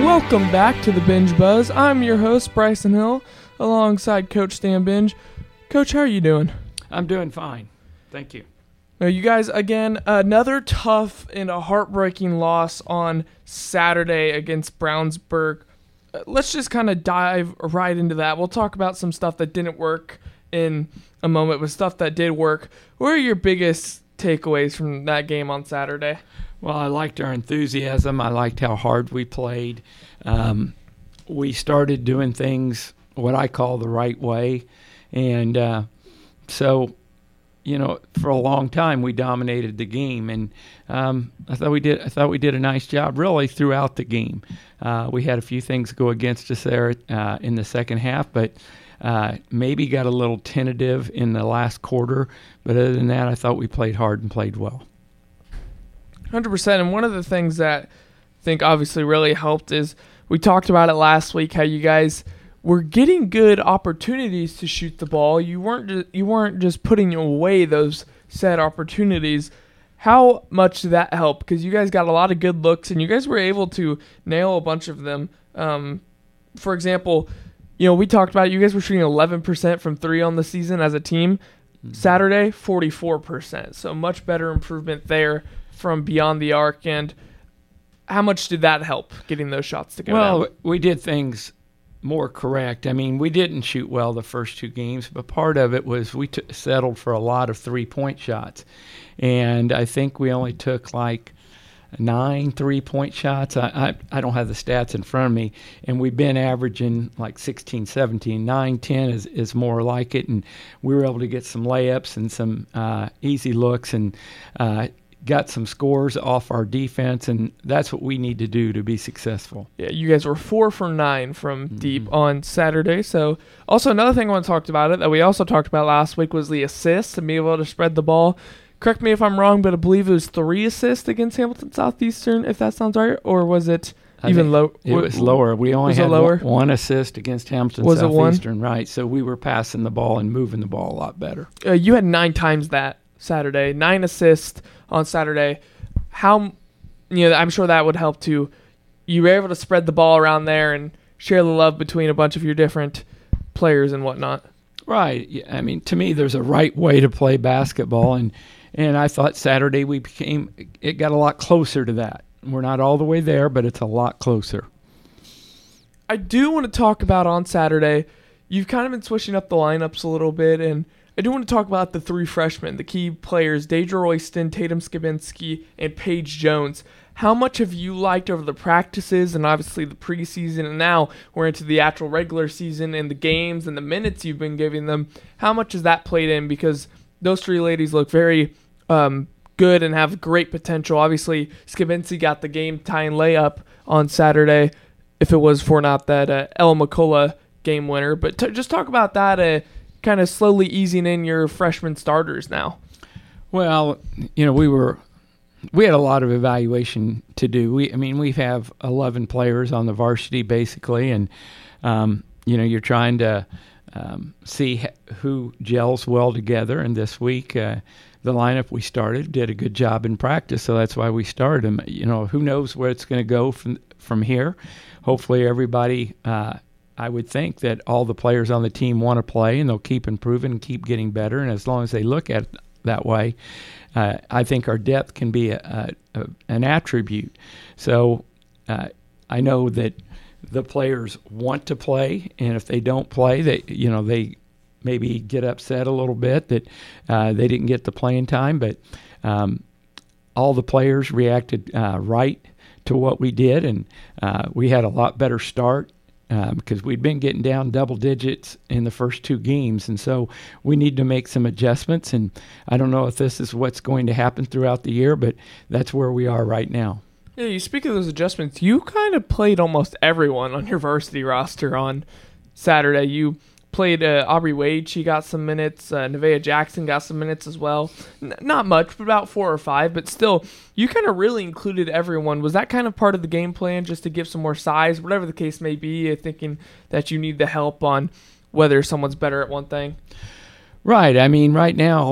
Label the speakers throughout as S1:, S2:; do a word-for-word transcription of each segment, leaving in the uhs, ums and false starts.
S1: Welcome back to the Binge Buzz. I'm your host, Bryson Hill, alongside Coach Stan Binge. Coach, how are you doing?
S2: I'm doing fine. Thank you.
S1: Now, you guys, again, another tough and a heartbreaking loss on Saturday against Brownsburg. Uh, let's just kind of dive right into that. We'll talk about some stuff that didn't work in a moment, but stuff that did work. What are your biggest takeaways from that game on Saturday?
S2: Well, I liked our enthusiasm. I liked how hard we played. Um, we started doing things what I call the right way. And uh, so, you know, for a long time we dominated the game. And um, I thought we did I thought we did a nice job really throughout the game. Uh, we had a few things go against us there uh, in the second half, but uh, maybe got a little tentative in the last quarter. But other than that, I thought we played hard and played well.
S1: one hundred percent. And one of the things that I think obviously really helped is we talked about it last week, how you guys were getting good opportunities to shoot the ball. You weren't just, you weren't just putting away those set opportunities. How much did that help? Because you guys got a lot of good looks, and you guys were able to nail a bunch of them. Um, for example, you know, we talked about it. You guys were shooting eleven percent from three on the season as a team. Mm-hmm. Saturday, forty-four percent. So much better improvement there from beyond the arc. And how much did that help getting those shots to go
S2: well,
S1: down?
S2: We did things more correct. I mean, we didn't shoot well the first two games, but part of it was we t- settled for a lot of three-point shots. And I think we only took like nine three-point shots. I, I, I don't have the stats in front of me. And we've been averaging like sixteen, seventeen. nine, ten is, is more like it. And we were able to get some layups and some uh, easy looks and uh got some scores off our defense, and that's what we need to do to be successful.
S1: Yeah, you guys were four for nine from mm-hmm. deep on Saturday. So also another thing I want to talk about it that we also talked about last week was the assists and being able to spread the ball. Correct me if I'm wrong, but I believe it was three assists against Hamilton Southeastern, if that sounds right, or was it
S2: I
S1: even lower?
S2: It was lower. We only had one, one assist against Hamilton
S1: was
S2: Southeastern, right? So we were passing the ball and moving the ball a lot better.
S1: Uh, you had nine times that Saturday, nine assists on Saturday. How, you know, I'm sure that would help too. You were able to spread the ball around there and share the love between a bunch of your different players and whatnot.
S2: Right. I mean, to me, there's a right way to play basketball, and and I thought Saturday we became, it got a lot closer to that. We're not all the way there, but it's a lot closer.
S1: I do want to talk about on Saturday, you've kind of been switching up the lineups a little bit, and I do want to talk about the three freshmen, the key players, Deidre Royston, Tatum Skibinski, and Paige Jones. How much have you liked over the practices and obviously the preseason, and now we're into the actual regular season and the games and the minutes you've been giving them? How much has that played in? Because those three ladies look very um, good and have great potential. Obviously, Skibinski got the game-tying layup on Saturday, if it was for not that uh, Ella McCullough game winner. But t- just talk about that uh, kind of slowly easing in your freshman starters now.
S2: Well, you know, we were we had a lot of evaluation to do. We, I mean, we have eleven players on the varsity basically, and um, you know, you're trying to um, see who gels well together. And this week, uh, the lineup we started did a good job in practice, so that's why we started them. You know, who knows where it's going to go from from here? Hopefully, everybody. Uh, I would think that all the players on the team want to play, and they'll keep improving and keep getting better. And as long as they look at it that way, uh, I think our depth can be a, a, a, an attribute. So uh, I know that the players want to play, and if they don't play, they you know they maybe get upset a little bit that uh, they didn't get the playing time. But um, all the players reacted uh, right to what we did, and uh, we had a lot better start. Um, because we'd been getting down double digits in the first two games, and so we need to make some adjustments. And I don't know if this is what's going to happen throughout the year, but that's where we are right now.
S1: Yeah, you speak of those adjustments. You kind of played almost everyone on your varsity roster on Saturday. You played uh, Aubrey Wade. She got some minutes. Uh, Nevaeh Jackson got some minutes as well. N- not much, but about four or five. But still, you kind of really included everyone. Was that kind of part of the game plan, just to give some more size, whatever the case may be, thinking that you need the help on whether someone's better at one thing?
S2: Right. I mean, right now,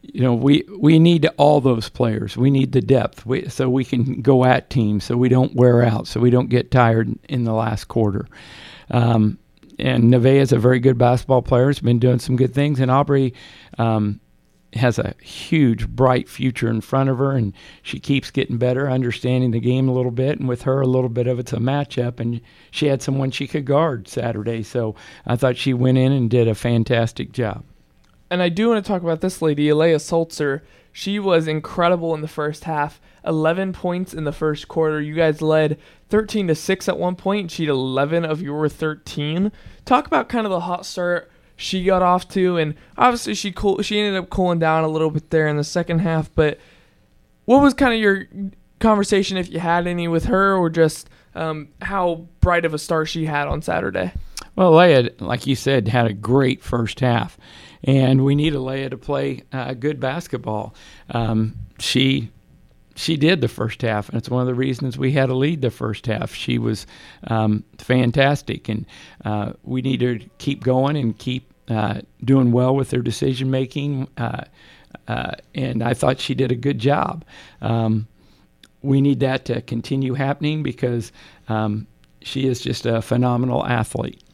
S2: you know, we, we need all those players. We need the depth we, so we can go at teams, so we don't wear out, so we don't get tired in the last quarter. Um, and Nevaeh is a very good basketball player. Has been doing some good things. And Aubrey um, has a huge, bright future in front of her, and she keeps getting better, understanding the game a little bit. And with her, a little bit of it's a matchup. And she had someone she could guard Saturday. So I thought she went in and did a fantastic job.
S1: And I do want to talk about this lady, Alea Sulzer. She was incredible in the first half. eleven points in the first quarter. You guys led thirteen to six at one point. She had eleven of your thirteen. Talk about kind of the hot start she got off to, and obviously she cool, she ended up cooling down a little bit there in the second half. But what was kind of your conversation, if you had any, with her, or just um, how bright of a start she had on Saturday?
S2: Well, Leah, like you said, had a great first half. And we need Alea to play uh, good basketball. Um, she she did the first half, and it's one of the reasons we had a lead the first half. She was um, fantastic, and uh, we need her to keep going and keep uh, doing well with their decision making. Uh, uh, and I thought she did a good job. Um, we need that to continue happening because um, she is just a phenomenal athlete.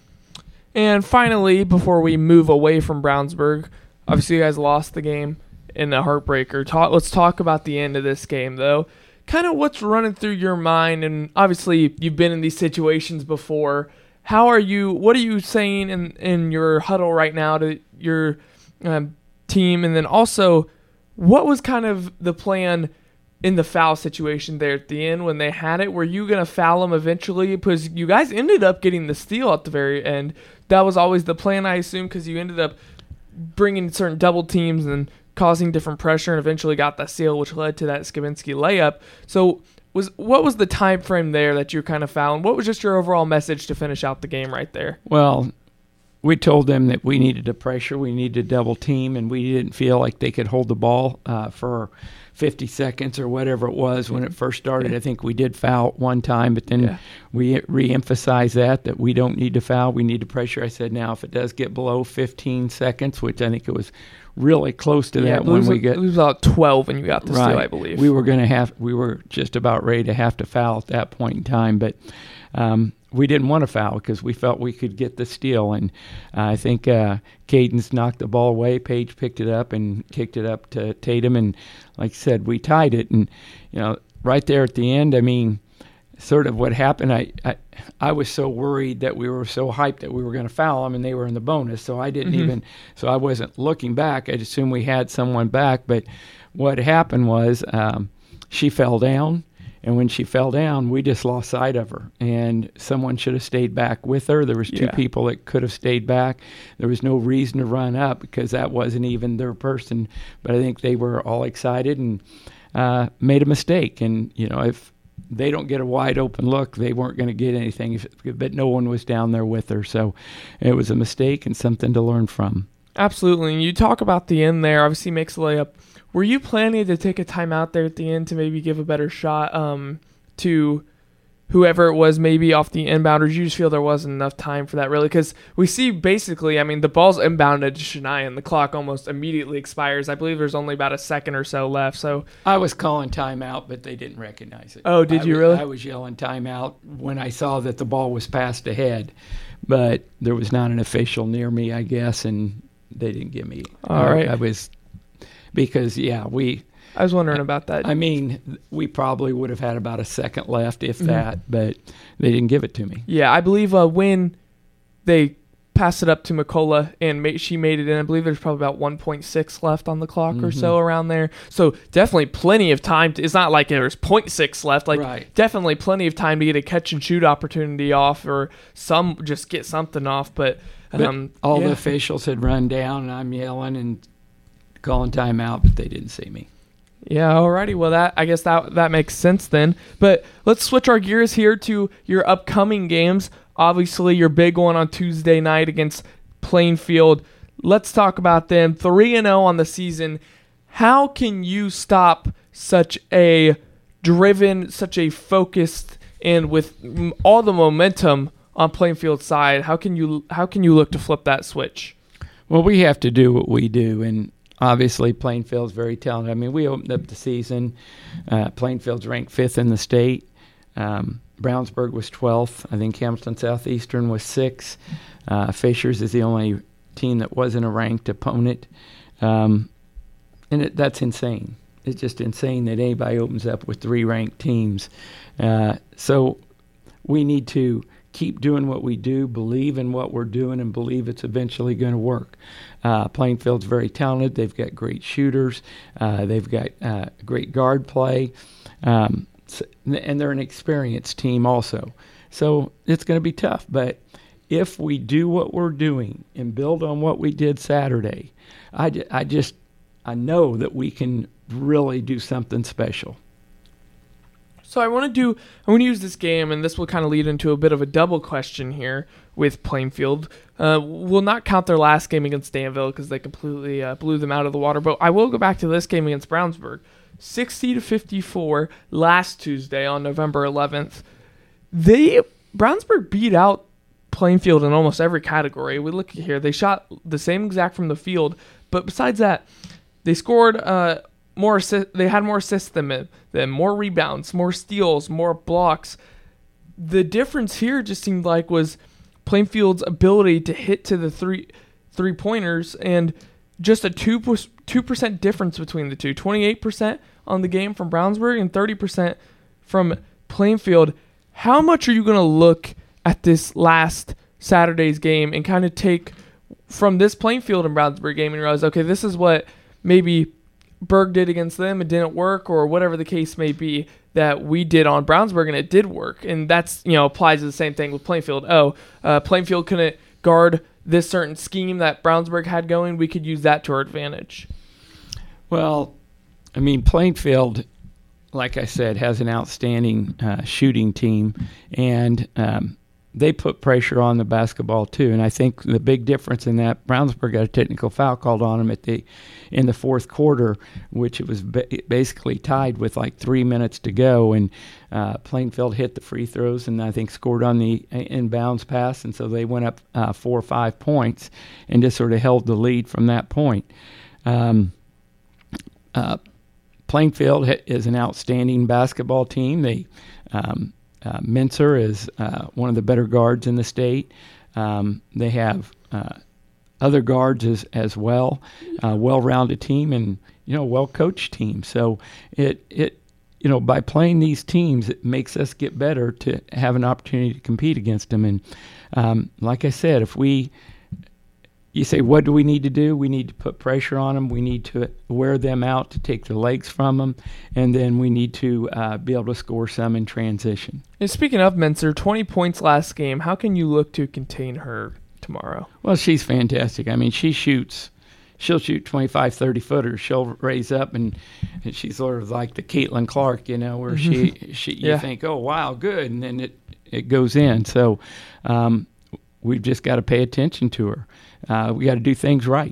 S1: And finally, before we move away from Brownsburg, obviously you guys lost the game in a heartbreaker. Talk, let's talk about the end of this game, though. Kind of what's running through your mind, and obviously you've been in these situations before. How are you? What are you saying in, in your huddle right now to your um, team? And then also, what was kind of the plan in the foul situation there at the end when they had it? Were you going to foul them eventually? Because you guys ended up getting the steal at the very end. That was always the plan, I assume, because you ended up bringing certain double teams and causing different pressure and eventually got that steal, which led to that Skibinski layup. So was what was the time frame there that you were kind of fouling? What was just your overall message to finish out the game right there?
S2: Well, we told them that we needed to pressure, we needed to double team, and we didn't feel like they could hold the ball uh, for fifty seconds or whatever it was when it first started. I think we did foul one time, but then yeah. we re-emphasized that, that we don't need to foul, we need to pressure. I said, now, if it does get below fifteen seconds, which I think it was really close to
S1: yeah,
S2: that when we
S1: get
S2: it
S1: was about twelve when you got the
S2: right.
S1: steal, I believe.
S2: We were going to have, we were just about ready to have to foul at that point in time, but um, we didn't want to foul because we felt we could get the steal. And uh, I think uh, Cadence knocked the ball away. Paige picked it up and kicked it up to Tatum. And like I said, we tied it. And, you know, right there at the end, I mean, sort of what happened, I, I, I was so worried that we were so hyped that we were going to foul them and they were in the bonus. So I didn't mm-hmm. even, so I wasn't looking back. I assumed we had someone back. But what happened was um, she fell down. And when she fell down, we just lost sight of her. And someone should have stayed back with her. There was two
S1: yeah.
S2: people that could have stayed back. There was no reason to run up because that wasn't even their person. But I think they were all excited and uh, made a mistake. And, you know, if they don't get a wide open look, they weren't going to get anything. If, but no one was down there with her. So it was a mistake and something to learn from.
S1: Absolutely. And you talk about the end there. Obviously makes a layup. Were you planning to take a timeout there at the end to maybe give a better shot um, to whoever it was maybe off the inbound, or did you just feel there wasn't enough time for that really? Because we see basically, I mean, the ball's inbounded to Shania and the clock almost immediately expires. I believe there's only about a second or so left. So
S2: I was calling timeout, but they didn't recognize it.
S1: Oh, did
S2: I
S1: you
S2: was,
S1: really?
S2: I was yelling timeout when I saw that the ball was passed ahead, but there was not an official near me, I guess, and they didn't give me.
S1: All right.
S2: I was... Because, yeah, we...
S1: I was wondering about that.
S2: I mean, we probably would have had about a second left, if mm-hmm. that, but they didn't give it to me.
S1: Yeah, I believe uh, when they passed it up to McCullough and ma- she made it in, I believe there's probably about one point six left on the clock mm-hmm. or so around there. So definitely plenty of time. To, it's not like there's zero point six left. Like
S2: right.
S1: Definitely plenty of time to get a catch-and-shoot opportunity off or some just get something off. But, um,
S2: but all
S1: yeah.
S2: the officials had run down, and I'm yelling and calling timeout, but they didn't see me.
S1: Yeah, alrighty. Well, that I guess that that makes sense then. But let's switch our gears here to your upcoming games. Obviously, your big one on Tuesday night against Plainfield. Let's talk about them. three and oh on the season. How can you stop such a driven, such a focused, and with all the momentum on Plainfield's side, how can you how can you look to flip that switch?
S2: Well, we have to do what we do, and obviously Plainfield's very talented. I mean, we opened up the season. Uh, Plainfield's ranked fifth in the state. Um, Brownsburg was twelfth. I think Hamilton Southeastern was sixth. Uh, Fishers is the only team that wasn't a ranked opponent. Um, and it, that's insane. It's just insane that anybody opens up with three ranked teams. Uh, so we need to keep doing what we do, believe in what we're doing, and believe it's eventually going to work. Uh, Plainfield's very talented. They've got great shooters. Uh, they've got uh, great guard play. Um, so, and they're an experienced team also. So it's going to be tough. But if we do what we're doing and build on what we did Saturday, I, I just I know that we can really do something special.
S1: So I want to do, I want to use this game, and this will kind of lead into a bit of a double question here with Plainfield. Uh, we'll not count their last game against Danville because they completely uh, blew them out of the water, but I will go back to this game against Brownsburg. sixty to fifty-four last Tuesday on November eleventh. They, Brownsburg beat out Plainfield in almost every category. We look here, they shot the same exact from the field, but besides that, they scored uh, more assist, they had more assists than them, more rebounds, more steals, more blocks. The difference here just seemed like was Plainfield's ability to hit to the three three pointers, and just a two two percent difference between the two. twenty-eight percent on the game from Brownsburg and thirty percent from Plainfield. How much are you going to look at this last Saturday's game and kind of take from this Plainfield and Brownsburg game and realize, okay, this is what maybe Berg did against them, it didn't work, or whatever the case may be, that we did on Brownsburg and it did work. And that's, you know, applies to the same thing with Plainfield. Oh, uh, Plainfield couldn't guard this certain scheme that Brownsburg had going. We could use that to our advantage.
S2: Well, I mean, Plainfield, like I said, has an outstanding uh, shooting team, and um, they put pressure on the basketball too. And I think the big difference in that, Brownsburg got a technical foul called on them at the in the fourth quarter, which it was ba- basically tied with like three minutes to go. And uh, Plainfield hit the free throws and I think scored on the inbounds pass, and so they went up uh, four or five points and just sort of held the lead from that point. Um, uh, Plainfield is an outstanding basketball team. They um, Uh, Mincer is uh, one of the better guards in the state. Um, they have uh, other guards as, as well, uh, well-rounded team, and you know, well-coached team. So it it you know, by playing these teams, it makes us get better to have an opportunity to compete against them. And um, like I said, if we You say, what do we need to do? We need to put pressure on them. We need to wear them out to take the legs from them. And then we need to uh, be able to score some in transition.
S1: And speaking of Mincer, twenty points last game. How can you look to contain her tomorrow?
S2: Well, she's fantastic. I mean, she shoots. She'll shoot twenty-five, thirty footers. She'll raise up, and, and she's sort of like the Caitlin Clark, you know, where she, she you
S1: yeah.
S2: think, oh, wow, good. And then it, it goes in. So um, we've just got to pay attention to her. Uh, we got to do things right.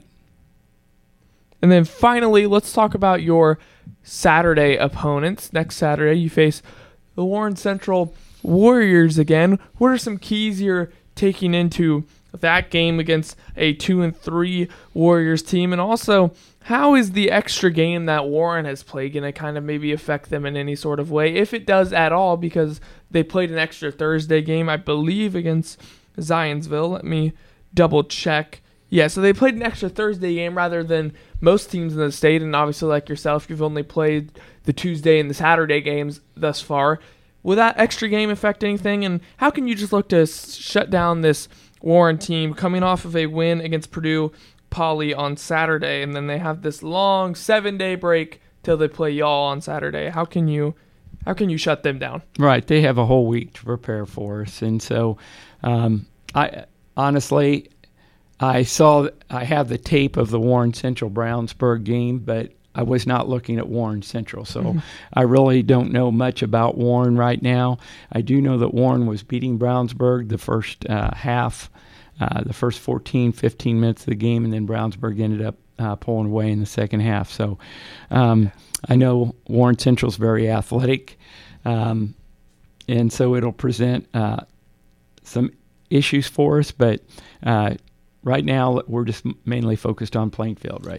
S1: And then finally, let's talk about your Saturday opponents. Next Saturday, you face the Warren Central Warriors again. What are some keys you're taking into that game against a two and three Warriors team? And also, how is the extra game that Warren has played going to kind of maybe affect them in any sort of way, if it does at all, because they played an extra Thursday game, I believe, against Zionsville. Let me double check. Yeah, so they played an extra Thursday game rather than most teams in the state, and obviously like yourself, you've only played the Tuesday and the Saturday games thus far. Will that extra game affect anything, and how can you just look to shut down this Warren team coming off of a win against Purdue Poly on Saturday, and then they have this long seven-day break till they play y'all on Saturday? How can you how can you shut them down?
S2: Right, they have a whole week to prepare for us, and so um, I honestly, I saw I have the tape of the Warren Central Brownsburg game, but I was not looking at Warren Central, so mm-hmm. I really don't know much about Warren right now. I do know that Warren was beating Brownsburg the first uh, half, uh, the first fourteen, fifteen minutes of the game, and then Brownsburg ended up uh, pulling away in the second half. So um, I know Warren Central's very athletic, um, and so it'll present uh, some issues for us, but uh, right now we're just mainly focused on Plainfield right now.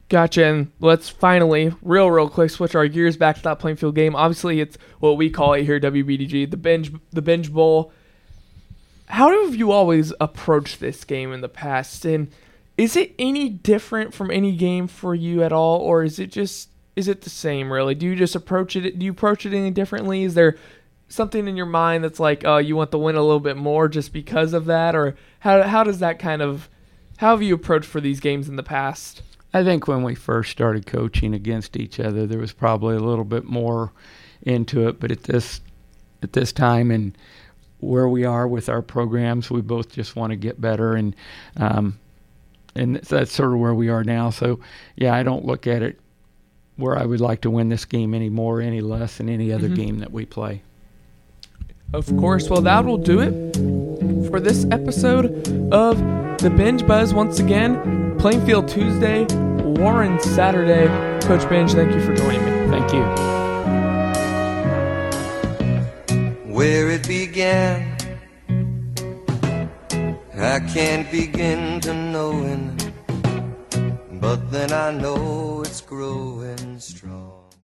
S1: Gotcha. And let's finally, real, real quick, switch our gears back to that Plainfield game. Obviously, it's what we call it here at W B D G, the Binge, the Binge Bowl. How have you always approached this game in the past? And is it any different from any game for you at all, or is it just is it the same? Really? Do you just approach it? Do you approach it any differently? Is there something in your mind that's like, oh, you want the win a little bit more just because of that, or how how does that kind of how have you approached for these games in the past?
S2: I think when we first started coaching against each other, there was probably a little bit more into it. But at this at this time and where we are with our programs, we both just want to get better, and um, and that's sort of where we are now. So, yeah, I don't look at it where I would like to win this game any more, any less than any other mm-hmm. game that we play.
S1: Of course. Well, that will do it for this episode of The Binge Buzz. Once again, Plainfield Tuesday, Warren Saturday. Coach Binge, thank you for joining me.
S2: Thank you.
S3: Where it began, I can't begin to knowing, but then I know it's growing strong.